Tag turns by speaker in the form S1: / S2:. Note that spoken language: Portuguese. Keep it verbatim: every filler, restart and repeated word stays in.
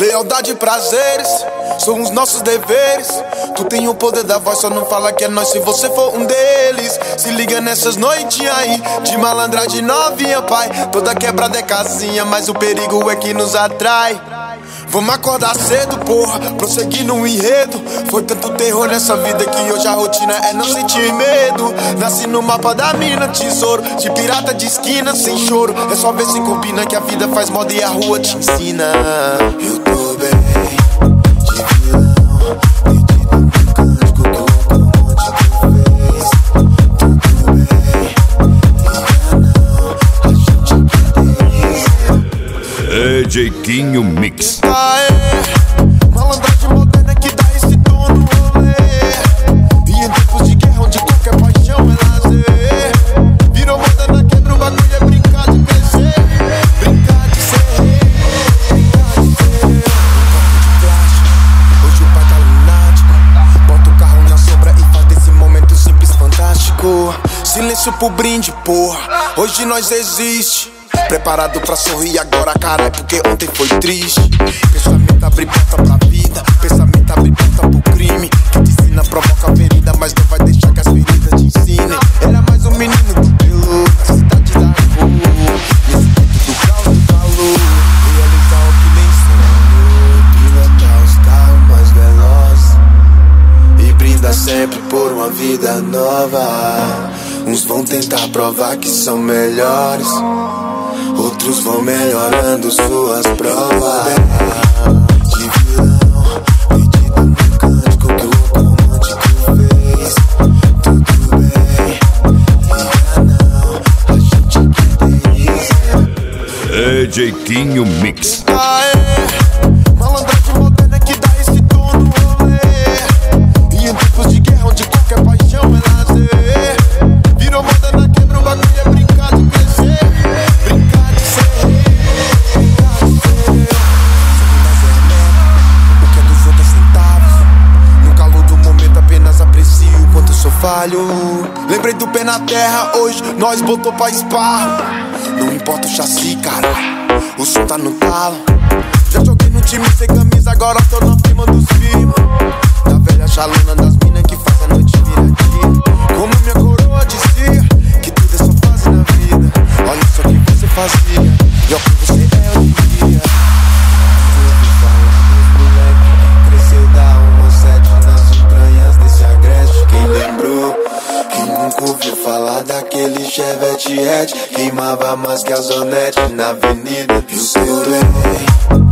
S1: Lealdade e prazeres são os nossos deveres. Tu tem o poder da voz, só não fala que é nós se você for um deles. Se liga nessas noites aí, de malandragem novinha, pai. Toda quebrada é casinha, mas o perigo é que nos atrai. Vamos acordar cedo, porra, prosseguir no enredo. Foi tanto terror nessa vida que hoje a rotina é não sentir medo. Nasci no mapa da mina, tesouro de pirata de esquina, sem choro. É só ver se combina que a vida faz moda e a rua te ensina. Eu tô bem, de vilão, perdido no cântico que o comandante fez. Tudo bem, liga não, a gente quer ter.
S2: D J Quinho Mix.
S1: Malandragem moderna que dá esse tom no rolê. E em tempos de guerra onde qualquer paixão é lazer, virou moda na quebra, o bagulho é brincar de crescer. Brincar de ser rei, brincar de ser eu. Um copo de plástico, hoje o pai tá lunático. Bota o carro na sombra e faz desse momento simples fantástico. Silêncio pro brinde, porra, hoje nós existe. Preparado pra sorrir agora, cara, é porque ontem foi triste. Pensamento abre porta pra vida, pensamento abre porta pro crime. Que te ensina, provoca ferida, mas não vai deixar que as feridas te ensinem. Era mais um menino do pelo, na cidade da rua. Nesse tempo do caos, do calor, realizar o que nem sonhou. Pilotar os carros mais velozes e brinda sempre por uma vida nova. Uns vão tentar provar que são melhores, outros vão melhorando suas provas. De vilão, perdido no cântico que o romântico fez. Tudo bem, liga não, a gente quer ter.
S2: D J Quinho Mix.
S1: Malandragem moderna que dá esse tom no rolê. E em tempos de guerra onde qualquer paixão é lazer, virou moda na quebra, o bagulho é brincar de crescer. Brincar de ser rei, brincar de ser eu. Sabe mais é merda, o que é dos outros centavos. No calor do momento apenas aprecio o quanto eu sou falho. Lembrei do pé na terra, hoje nós botou pra esparro. Não importa o chassi, cara, o som tá no talo. Já joguei no time sem camisa, agora tô na firma dos firma. Da velha chaluna das minas que faz a noite virar dia. Como minha coroa dizia, que tudo é só fase na vida. Olha só o que você fazia, e olha o que você é hoje em dia. Ouvi falar dos moleque, cresceu da uma sete nas entranhas desse agreste. Quem lembrou? Quem nunca ouviu falar daquele Chevette Red? Queimava mais que a Zonete na avenida do seu bem.